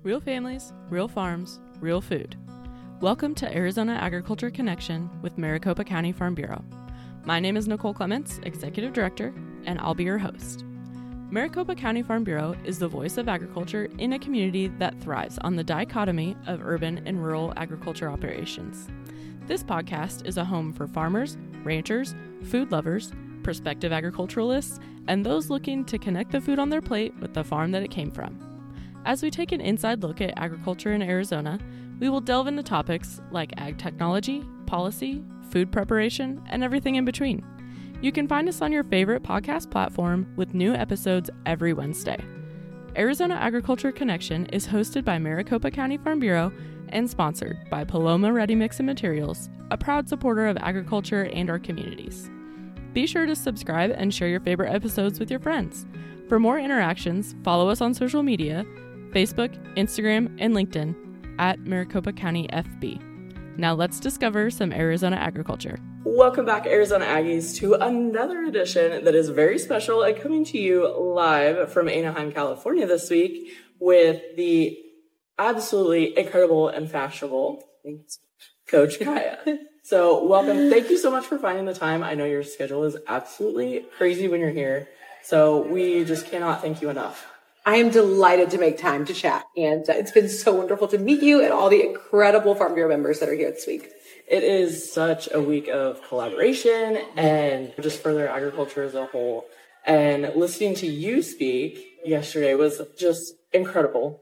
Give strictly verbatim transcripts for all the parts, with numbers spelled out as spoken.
Real families, real farms, real food. Welcome to Arizona Agriculture Connection with Maricopa County Farm Bureau. My name is Nicole Clements, Executive Director, and I'll be your host. Maricopa County Farm Bureau is the voice of agriculture in a community that thrives on the dichotomy of urban and rural agriculture operations. This podcast is a home for farmers, ranchers, food lovers, prospective agriculturalists, and those looking to connect the food on their plate with the farm that it came from. As we take an inside look at agriculture in Arizona, we will delve into topics like ag technology, policy, food preparation, and everything in between. You can find us on your favorite podcast platform with new episodes every Wednesday. Arizona Agriculture Connection is hosted by Maricopa County Farm Bureau and sponsored by Paloma Ready Mix and Materials, a proud supporter of agriculture and our communities. Be sure to subscribe and share your favorite episodes with your friends. For more interactions, follow us on social media, Facebook, Instagram, and LinkedIn at Maricopa County F B. Now let's discover some Arizona agriculture. Welcome back, Arizona Aggies, to another edition that is very special and coming to you live from Anaheim, California this week with the absolutely incredible and fashionable Coach Kaya. So welcome. Thank you so much for finding the time. I know your schedule is absolutely crazy when you're here, so we just cannot thank you enough. I am delighted to make time to chat, and uh, it's been so wonderful to meet you and all the incredible Farm Bureau members that are here this week. It is such a week of collaboration and just further agriculture as a whole. And listening to you speak yesterday was just incredible.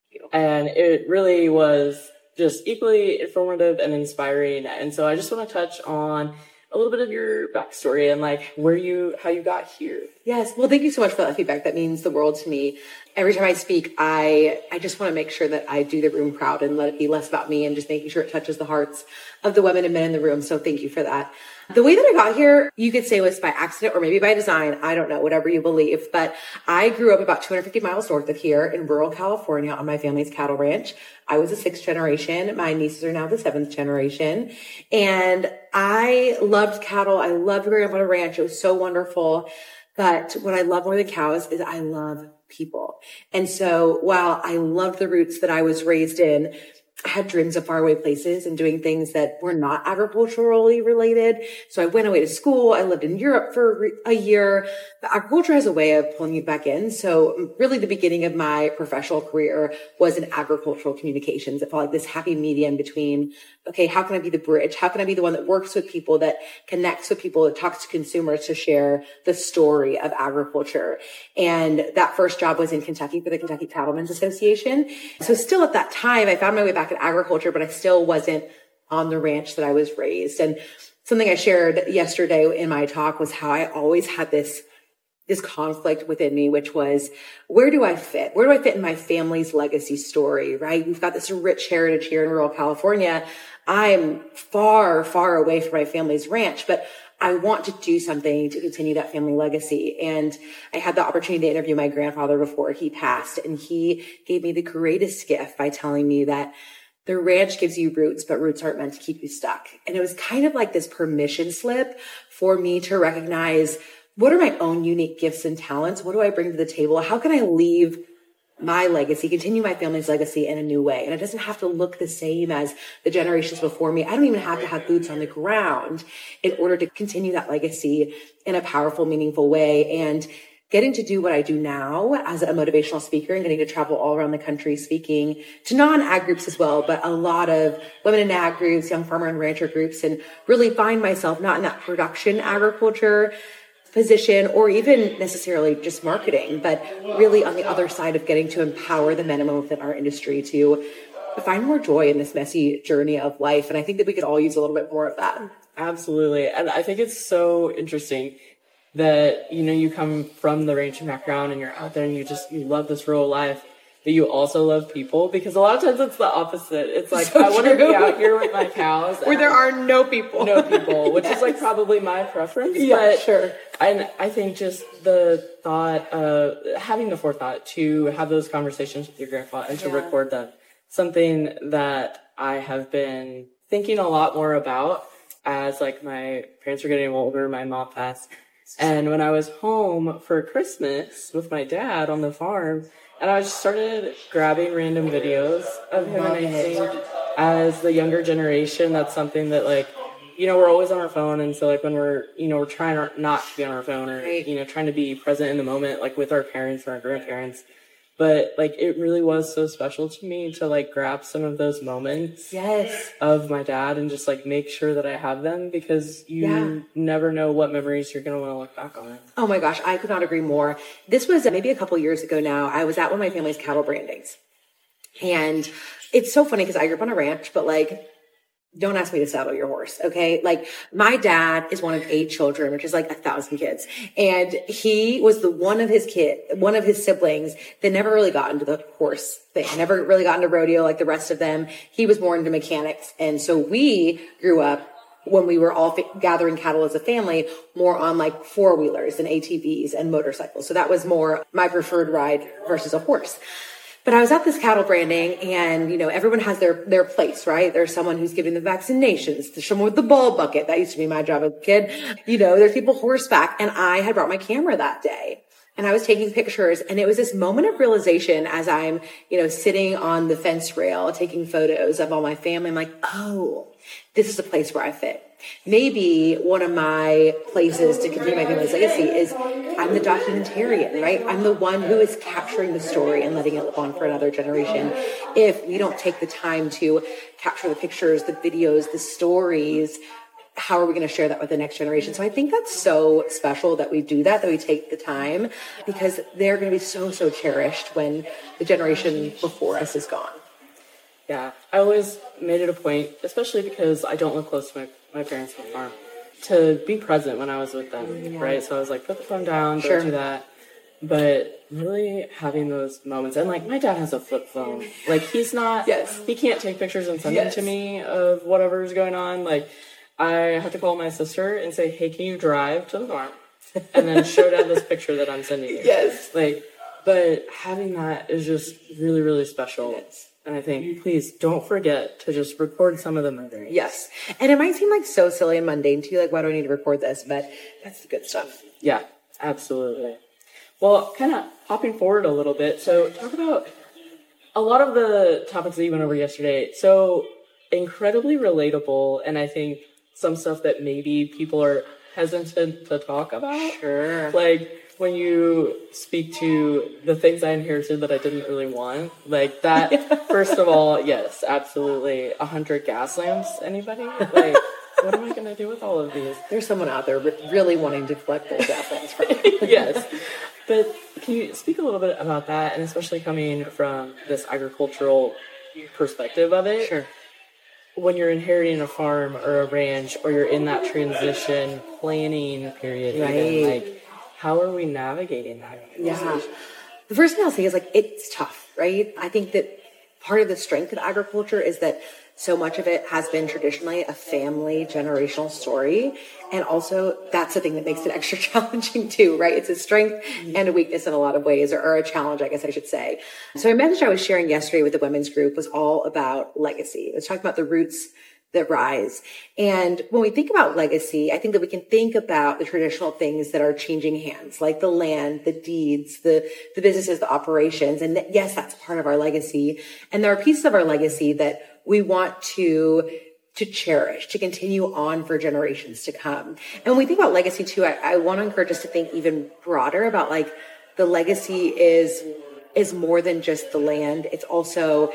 And it really was just equally informative and inspiring. And so I just want to touch on a little bit of your backstory and like where you, how you got here. Yes. Well, thank you so much for that feedback. That means the world to me. Every time I speak, I, I just want to make sure that I do the room proud and let it be less about me and just making sure it touches the hearts of the women and men in the room. So thank you for that. The way that I got here, you could say was by accident or maybe by design. I don't know, whatever you believe. But I grew up about two hundred fifty miles north of here in rural California on my family's cattle ranch. I was a sixth generation. My nieces are now the seventh generation. And I loved cattle. I loved growing up on a ranch. It was so wonderful. But what I love more than cows is I love people. And so while I loved the roots that I was raised in, I had dreams of faraway places and doing things that were not agriculturally related. So I went away to school. I lived in Europe for a year. But agriculture has a way of pulling you back in. So really the beginning of my professional career was in agricultural communications. It felt like this happy medium between, okay, how can I be the bridge? How can I be the one that works with people, that connects with people, that talks to consumers to share the story of agriculture? And that first job was in Kentucky for the Kentucky Cattlemen's Association. So still at that time, I found my way back in agriculture, but I still wasn't on the ranch that I was raised. And something I shared yesterday in my talk was how I always had this this conflict within me, which was, where do I fit? Where do I fit in my family's legacy story, right? We've got this rich heritage here in rural California. I'm far, far away from my family's ranch, but I want to do something to continue that family legacy. And I had the opportunity to interview my grandfather before he passed, and he gave me the greatest gift by telling me that the ranch gives you roots, but roots aren't meant to keep you stuck. And it was kind of like this permission slip for me to recognize, what are my own unique gifts and talents? What do I bring to the table? How can I leave my legacy, continue my family's legacy in a new way? And it doesn't have to look the same as the generations before me. I don't even have to have boots on the ground in order to continue that legacy in a powerful, meaningful way. And getting to do what I do now as a motivational speaker and getting to travel all around the country speaking to non-ag groups as well, but a lot of women in ag groups, young farmer and rancher groups, and really find myself not in that production agriculture position or even necessarily just marketing, but really on the other side of getting to empower the men and women within our industry to find more joy in this messy journey of life. And I think that we could all use a little bit more of that. Absolutely. And I think it's so interesting that, you know, you come from the ranching background and you're out there and you just, you love this rural life, but you also love people, because a lot of times it's the opposite. It's like, so I want to be out here with my cows. Where there are no people. No people, which yes. is like probably my preference. Yeah, but, sure. And I think just the thought of having the forethought to have those conversations with your grandpa and to yeah. record them, something that I have been thinking a lot more about as like my parents are getting older, my mom passed. And when I was home for Christmas with my dad on the farm, And I just started grabbing random videos of him, and I think as the younger generation, that's something that, like, you know, we're always on our phone, and so, like, when we're, you know, we're trying not to be on our phone, or, right. you know, trying to be present in the moment, like, with our parents or our grandparents. But, like, it really was so special to me to, like, grab some of those moments yes. of my dad and just, like, make sure that I have them, because you yeah. never know what memories you're going to want to look back on. Oh, my gosh. I could not agree more. This was maybe a couple years ago now. I was at one of my family's cattle brandings. And it's so funny because I grew up on a ranch, but, like, don't ask me to saddle your horse, okay? Like, my dad is one of eight children, which is like a thousand kids. And he was the one of his kid, one of his siblings that never really got into the horse thing, never really got into rodeo like the rest of them. He was more into mechanics. And so we grew up, when we were all fa- gathering cattle as a family, more on like four wheelers and A T Vs and motorcycles. So that was more my preferred ride versus a horse. But I was at this cattle branding, and, you know, everyone has their, their place, right? There's someone who's giving the vaccinations, there's someone with the ball bucket. That used to be my job as a kid. You know, there's people horseback, and I had brought my camera that day. And I was taking pictures, and it was this moment of realization as I'm, you know, sitting on the fence rail, taking photos of all my family. I'm like, oh, this is a place where I fit. Maybe one of my places to continue my family's legacy is I'm the documentarian, right? I'm the one who is capturing the story and letting it live on for another generation. If we don't take the time to capture the pictures, the videos, the stories, how are we going to share that with the next generation? So I think that's so special that we do that, that we take the time, because they're going to be so, so cherished when the generation before us is gone. Yeah, I always made it a point, especially because I don't live close to my, my parents' farm, to be present when I was with them, yeah. right? So I was like, put the phone down, sure. don't do that. But really having those moments, and like my dad has a flip phone. Like he's not, yes. he can't take pictures and send yes. them to me of whatever's going on. Like I have to call my sister and say, hey, can you drive to the farm? And then show dad this picture that I'm sending you. Yes. Like, but having that is just really, really special. Yes. And I think, please don't forget to just record some of the memories. Yes. And it might seem like so silly and mundane to you, like, why do I need to record this? But that's the good stuff. Yeah, absolutely. Well, kind of hopping forward a little bit. So talk about a lot of the topics that you went over yesterday. So incredibly relatable. And I think some stuff that maybe people are hesitant to talk about. Sure. Like when you speak to the things I inherited that I didn't really want, like that, yeah. First of all, yes, absolutely. A hundred gas lamps, anybody? Like, what am I going to do with all of these? There's someone out there really wanting to collect those gas lamps from you. Yes. But can you speak a little bit about that, and especially coming from this agricultural perspective of it? Sure. When you're inheriting a farm or a ranch, or you're in that transition planning period, right. even, like, how are we navigating that? Yeah. The first thing I'll say is, like, it's tough, right? I think that part of the strength of agriculture is that so much of it has been traditionally a family generational story. And also that's the thing that makes it extra challenging too, right? It's a strength and a weakness in a lot of ways, or, or a challenge, I guess I should say. So a message I was sharing yesterday with the women's group was all about legacy. It was talking about the roots that rise. And when we think about legacy, I think that we can think about the traditional things that are changing hands, like the land, the deeds, the, the businesses, the operations. And that, yes, that's part of our legacy. And there are pieces of our legacy that we want to, to cherish, to continue on for generations to come. And when we think about legacy too, I, I want to encourage us to think even broader about, like, the legacy is, is more than just the land. It's also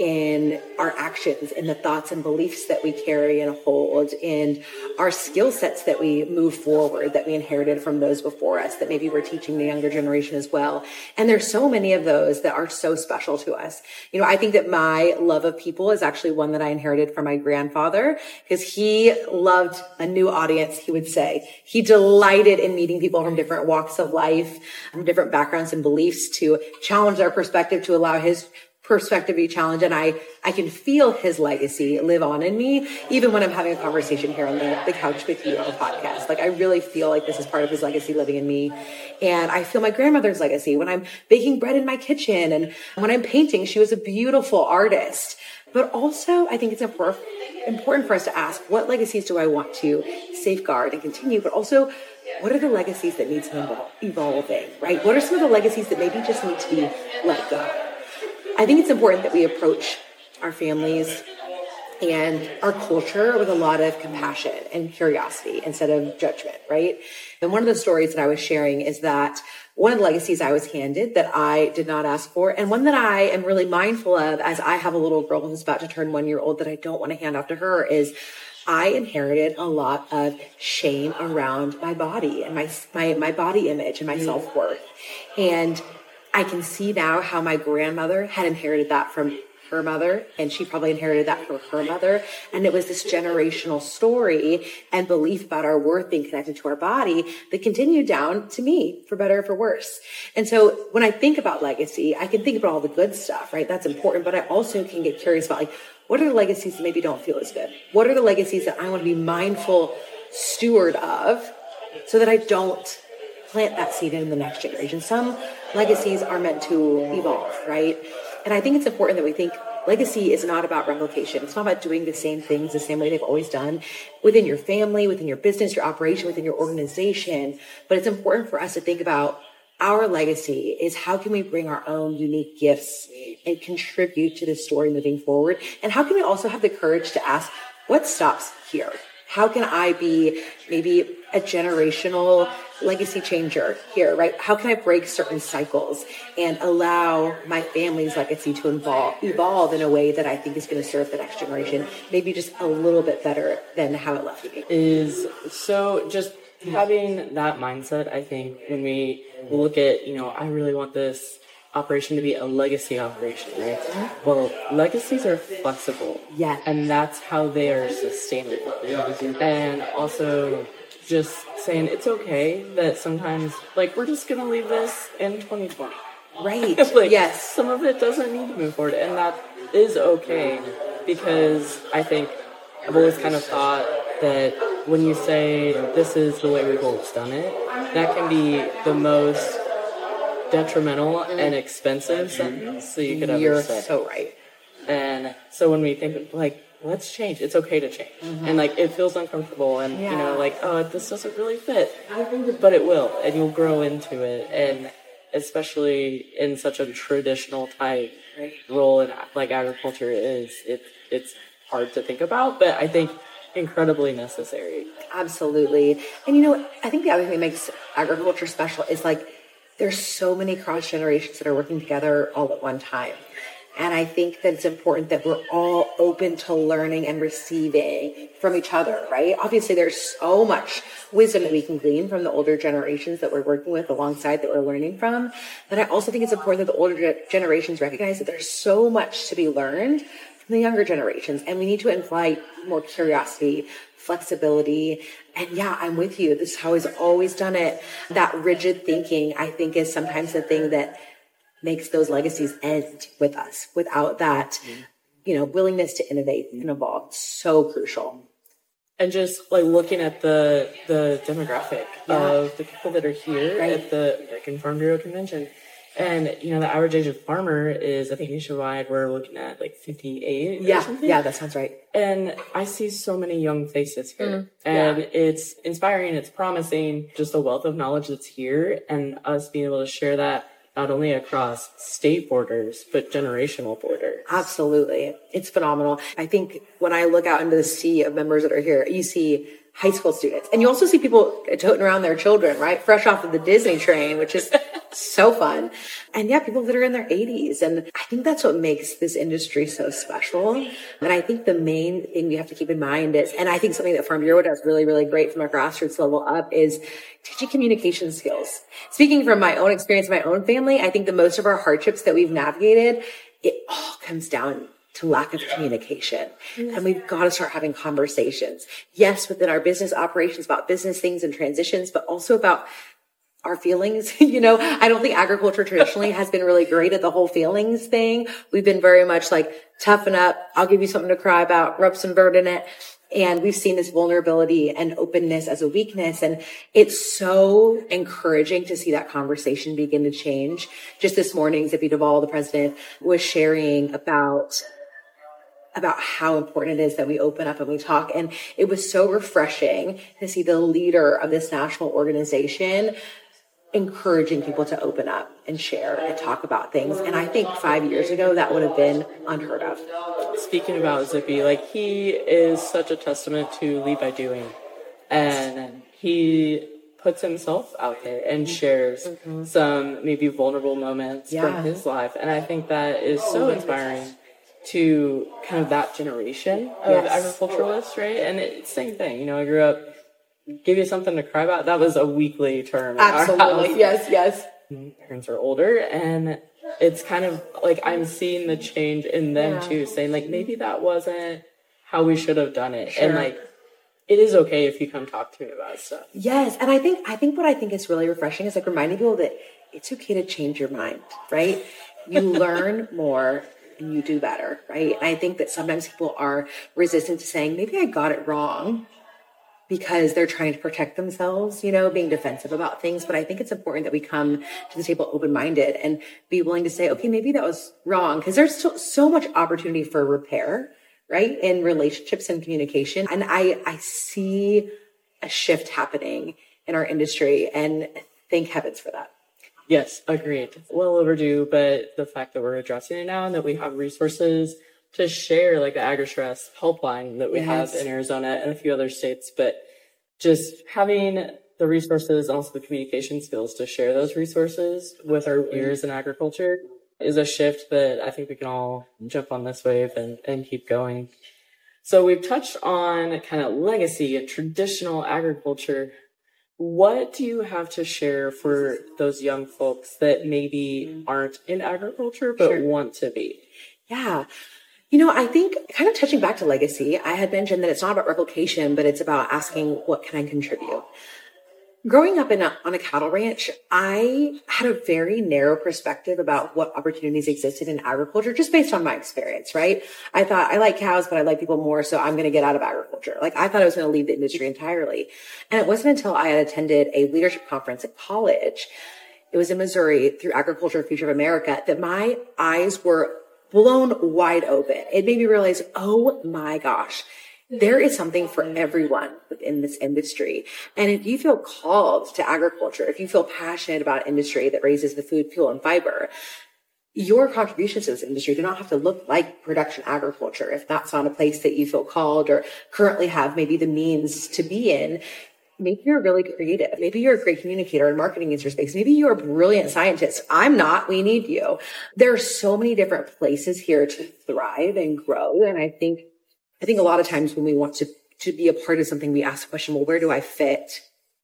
in our actions, in the thoughts and beliefs that we carry and hold, in our skill sets that we move forward, that we inherited from those before us, that maybe we're teaching the younger generation as well. And there's so many of those that are so special to us. You know, I think that my love of people is actually one that I inherited from my grandfather, because he loved a new audience, he would say. He delighted in meeting people from different walks of life, from different backgrounds and beliefs, to challenge their perspective, to allow his perspective be challenged. And I, I can feel his legacy live on in me, even when I'm having a conversation here on the, the couch with you on the podcast. Like, I really feel like this is part of his legacy living in me. And I feel my grandmother's legacy when I'm baking bread in my kitchen, and when I'm painting. She was a beautiful artist. But also, I think it's important, important for us to ask, what legacies do I want to safeguard and continue? But also, what are the legacies that need to evolve, evolving, right? What are some of the legacies that maybe just need to be let go? I think it's important that we approach our families and our culture with a lot of compassion and curiosity instead of judgment, right? And one of the stories that I was sharing is that one of the legacies I was handed that I did not ask for, and one that I am really mindful of as I have a little girl who's about to turn one year old that I don't want to hand off to her, is I inherited a lot of shame around my body and my, my, my body image and my self-worth. And I can see now how my grandmother had inherited that from her mother, and she probably inherited that from her mother. And it was this generational story and belief about our worth being connected to our body that continued down to me, for better or for worse. And so when I think about legacy, I can think about all the good stuff, right? That's important. But I also can get curious about, like, what are the legacies that maybe don't feel as good? What are the legacies that I want to be mindful steward of so that I don't plant that seed in the next generation? Some legacies are meant to evolve, right? And I think it's important that we think legacy is not about replication. It's not about doing the same things the same way they've always done within your family, within your business, your operation, within your organization. But it's important for us to think about our legacy is how can we bring our own unique gifts and contribute to the story moving forward? And how can we also have the courage to ask, what stops here? How can I be maybe a generational legacy changer here, right? How can I break certain cycles and allow my family's legacy to evolve, evolve in a way that I think is going to serve the next generation, maybe just a little bit better than how it left me? Is so just having that mindset, I think, when we look at, you know, I really want this operation to be a legacy operation, right? Well, legacies are flexible. Yeah. And that's how they are sustainable. And also just saying it's okay that sometimes, like, we're just going to leave this in twenty twenty. Right. Like, yes. Some of it doesn't need to move forward. And that is okay, because I think I've always kind of thought that when you say this is the way we've always done it, that can be the most detrimental and expensive sentence that you could ever You're say. so right. And so when we think, like, let's change, it's okay to change. Mm-hmm. And, like, it feels uncomfortable and, yeah. you know, like, oh, this doesn't really fit. But it will, and you'll grow into it. And especially in such a traditional type role in, like, agriculture is, it, it's hard to think about, but I think incredibly necessary. Absolutely. And, you know, I think the other thing that makes agriculture special is, like, there's so many cross generations that are working together all at one time. And I think that it's important that we're all open to learning and receiving from each other, right? Obviously, there's so much wisdom that we can glean from the older generations that we're working with alongside that we're learning from. But I also think it's important that the older generations recognize that there's so much to be learned from the younger generations. And we need to invite more curiosity, flexibility. And yeah, I'm with you. This is how I've always done it. That rigid thinking, I think, is sometimes the thing that makes those legacies end with us. Without that, you know, willingness to innovate and evolve, so crucial. And just, like, looking at the the demographic yeah. of the people that are here right. at the American Farm Bureau Convention. And, you know, the average age of farmer is, I think nationwide, we're looking at like fifty-eight. Yeah, or something. Yeah, that sounds right. And I see so many young faces here. Mm, and yeah. it's inspiring, it's promising, just the wealth of knowledge that's here, and us being able to share that not only across state borders, but generational borders. Absolutely. It's phenomenal. I think when I look out into the sea of members that are here, you see high school students. And you also see people toting around their children, right? Fresh off of the Disney train, which is so fun. And yeah, people that are in their eighties. And I think that's what makes this industry so special. And I think the main thing we have to keep in mind is, and I think something that Farm Bureau does really, really great from a grassroots level up, is teaching communication skills. Speaking from my own experience, my own family, I think the most of our hardships that we've navigated, it all comes down to lack of communication. And we've got to start having conversations. Yes, within our business operations about business things and transitions, but also about our feelings. You know, I don't think agriculture traditionally has been really great at the whole feelings thing. We've been very much like, toughen up. I'll give you something to cry about, rub some dirt in it. And we've seen this vulnerability and openness as a weakness. And it's so encouraging to see that conversation begin to change. Just this morning, Zippy Duvall, the president, was sharing about about how important it is that we open up and we talk. And it was so refreshing to see the leader of this national organization encouraging people to open up and share and talk about things. And I think five years ago, that would have been unheard of. Speaking about Zippy, like he is such a testament to lead by doing. And he puts himself out there and shares mm-hmm. some maybe vulnerable moments yeah. from his life. And I think that is so inspiring to kind of that generation of yes. agriculturalists, right? And it's the same thing. You know, I grew up, give you something to cry about. That was a weekly term. Absolutely. Yes, yes. Parents are older, and it's kind of like I'm seeing the change in them yeah. too, saying like maybe that wasn't how we should have done it. Sure. And like it is okay if you come talk to me about stuff. Yes. And I think I think what I think is really refreshing is like reminding people that it's okay to change your mind, right? You learn more and you do better, right? And I think that sometimes people are resistant to saying, maybe I got it wrong, because they're trying to protect themselves, you know, being defensive about things. But I think it's important that we come to the table open-minded and be willing to say, okay, maybe that was wrong. Because there's so, so much opportunity for repair, right? In relationships and communication. And I, I see a shift happening in our industry, and thank heavens for that. Yes, agreed. Well overdue, but the fact that we're addressing it now and that we have resources to share, like the AgriStress helpline that we yes. have in Arizona and a few other states, but just having the resources and also the communication skills to share those resources with our peers in agriculture is a shift that I think we can all jump on this wave and, and keep going. So we've touched on kind of legacy and traditional agriculture. What do you have to share for those young folks that maybe aren't in agriculture but sure. want to be? Yeah. You know, I think kind of touching back to legacy, I had mentioned that it's not about replication, but it's about asking, what can I contribute? Growing up in a, on a cattle ranch, I had a very narrow perspective about what opportunities existed in agriculture, just based on my experience, right? I thought I like cows, but I like people more, so I'm going to get out of agriculture. Like I thought I was going to leave the industry entirely. And it wasn't until I had attended a leadership conference at college, it was in Missouri through Agriculture Future of America, that my eyes were blown wide open. It made me realize, oh my gosh, there is something for everyone within this industry. And if you feel called to agriculture, if you feel passionate about industry that raises the food, fuel, and fiber, your contributions to this industry do not have to look like production agriculture. If that's not a place that you feel called or currently have maybe the means to be in, maybe you're really creative. Maybe you're a great communicator and marketing is your space. Maybe you're a brilliant scientist. I'm not. We need you. There are so many different places here to thrive and grow. And I think, I think a lot of times when we want to, to be a part of something, we ask the question, well, where do I fit?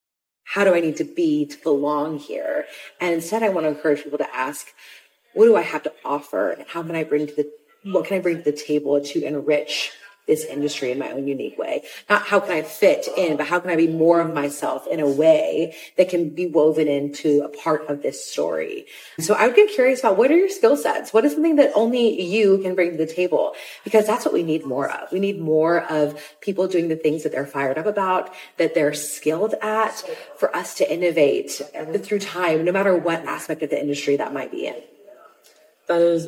How do I need to be to belong here? And instead, I want to encourage people to ask, what do I have to offer? And how can I bring to the, what can I bring to the table to enrich this industry in my own unique way? Not how can I fit in, but how can I be more of myself in a way that can be woven into a part of this story? So I would get curious about, what are your skill sets? What is something that only you can bring to the table? Because that's what we need more of. We need more of people doing the things that they're fired up about, that they're skilled at, for us to innovate through time, no matter what aspect of the industry that might be in. That is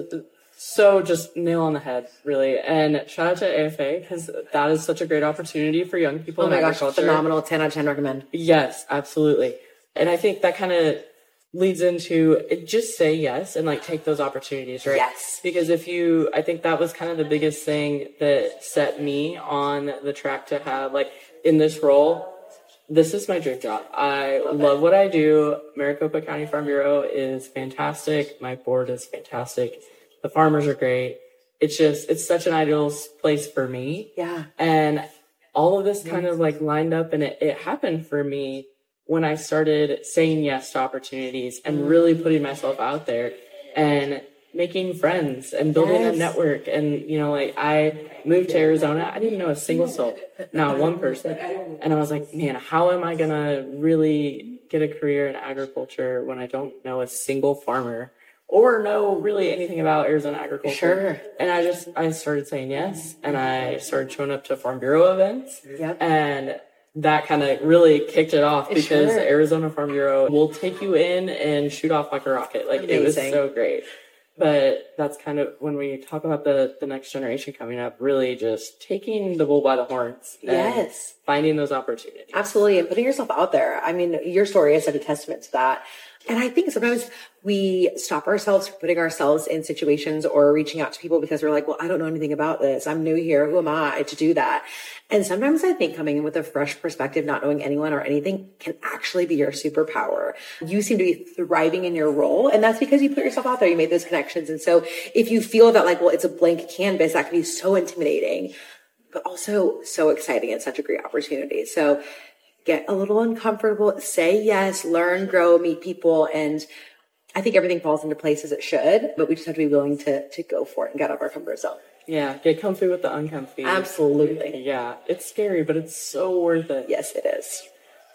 so just nail on the head, really. And shout out to A F A, because that is such a great opportunity for young people oh in my agriculture. Gosh, phenomenal. ten out of ten recommend. Yes, absolutely. And I think that kind of leads into it, just say yes and like take those opportunities, right? Yes. Because if you, I think that was kind of the biggest thing that set me on the track to have, like, in this role, this is my dream job. I love, love what I do. Maricopa County Farm Bureau is fantastic. My board is fantastic. The farmers are great. It's just, it's such an ideal place for me. Yeah. And all of this kind of like lined up, and it, it happened for me when I started saying yes to opportunities and really putting myself out there and making friends and building yes. a network. And, you know, like I moved to Arizona. I didn't know a single soul, not one person. And I was like, man, how am I going to really get a career in agriculture when I don't know a single farmer or know really anything about Arizona agriculture? Sure. And I just, I started saying yes. And I started showing up to Farm Bureau events. Yep. And that kind of really kicked it off, because sure. Arizona Farm Bureau will take you in and shoot off like a rocket. Like, amazing. It was so great. But that's kind of when we talk about the, the next generation coming up, really just taking the bull by the horns. And yes. finding those opportunities. Absolutely. And putting yourself out there. I mean, your story is such a testament to that. And I think sometimes we stop ourselves from putting ourselves in situations or reaching out to people because we're like, well, I don't know anything about this. I'm new here. Who am I to do that? And sometimes I think coming in with a fresh perspective, not knowing anyone or anything, can actually be your superpower. You seem to be thriving in your role. And that's because you put yourself out there. You made those connections. And so if you feel that like, well, it's a blank canvas, that can be so intimidating, but also so exciting and such a great opportunity. So get a little uncomfortable, say yes, learn, grow, meet people. And I think everything falls into place as it should, but we just have to be willing to, to go for it and get out of our comfort zone. Yeah. Get comfy with the uncomfy. Absolutely. Yeah. It's scary, but it's so worth it. Yes, it is.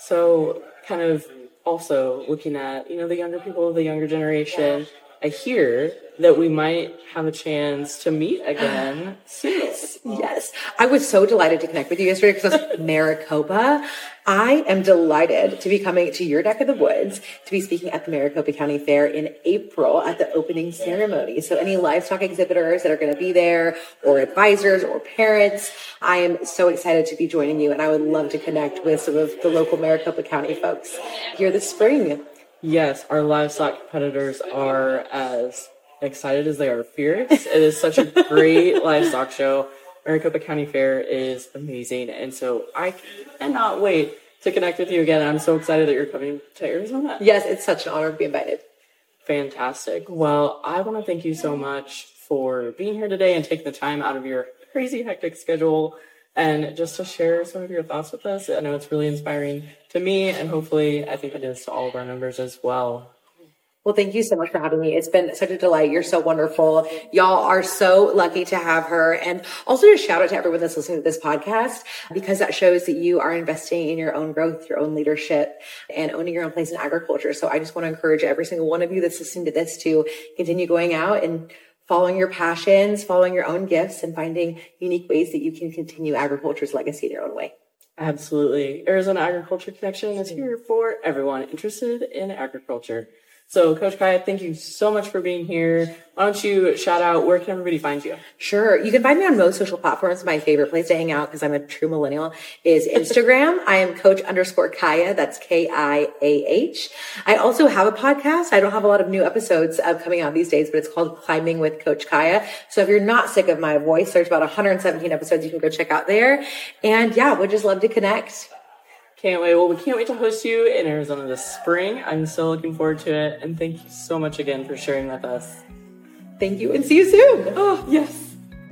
So kind of also looking at, you know, the younger people of the younger generation, I hear that we might have a chance to meet again soon. Yes. I was so delighted to connect with you yesterday because I was in Maricopa. I am delighted to be coming to your neck of the woods to be speaking at the Maricopa County Fair in April at the opening ceremony. So any livestock exhibitors that are going to be there or advisors or parents, I am so excited to be joining you. And I would love to connect with some of the local Maricopa County folks here this spring. Yes, our livestock competitors are as excited as they are fierce. It is such a great livestock show. Maricopa County Fair is amazing. And so I cannot wait to connect with you again. I'm so excited that you're coming to Arizona. Yes, it's such an honor to be invited. Fantastic. Well, I want to thank you so much for being here today and taking the time out of your crazy, hectic schedule and just to share some of your thoughts with us. I know it's really inspiring to me, and hopefully I think it is to all of our members as well. Well, thank you so much for having me. It's been such a delight. You're so wonderful. Y'all are so lucky to have her. And also just shout out to everyone that's listening to this podcast, because that shows that you are investing in your own growth, your own leadership, and owning your own place in agriculture. So I just want to encourage every single one of you that's listening to this to continue going out and following your passions, following your own gifts, and finding unique ways that you can continue agriculture's legacy in your own way. Absolutely. Arizona Agriculture Connection is here for everyone interested in agriculture. So, Coach Kaya, thank you so much for being here. Why don't you shout out, where can everybody find you? Sure. You can find me on most social platforms. My favorite place to hang out, because I'm a true millennial, is Instagram. I am Coach underscore Kaya. That's K I A H. I also have a podcast. I don't have a lot of new episodes uh, coming out these days, but it's called Climbing with Coach Kaya. So if you're not sick of my voice, there's about one hundred seventeen episodes you can go check out there. And yeah, we'd just love to connect. Can't wait. Well, we can't wait to host you in Arizona this spring. I'm so looking forward to it. And thank you so much again for sharing with us. Thank you, and see you soon. Oh, yes.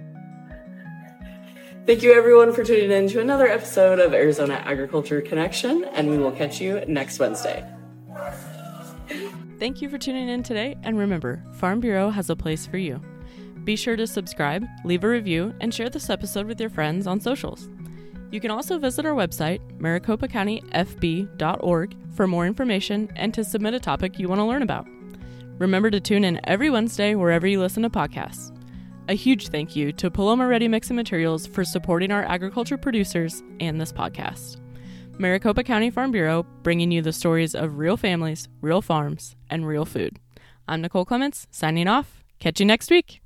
Thank you, everyone, for tuning in to another episode of Arizona Agriculture Connection, and we will catch you next Wednesday. Thank you for tuning in today, and remember, Farm Bureau has a place for you. Be sure to subscribe, leave a review, and share this episode with your friends on socials. You can also visit our website, maricopa county f b dot org, for more information and to submit a topic you want to learn about. Remember to tune in every Wednesday wherever you listen to podcasts. A huge thank you to Paloma Ready Mix and Materials for supporting our agriculture producers and this podcast. Maricopa County Farm Bureau, bringing you the stories of real families, real farms, and real food. I'm Nicole Clements, signing off. Catch you next week.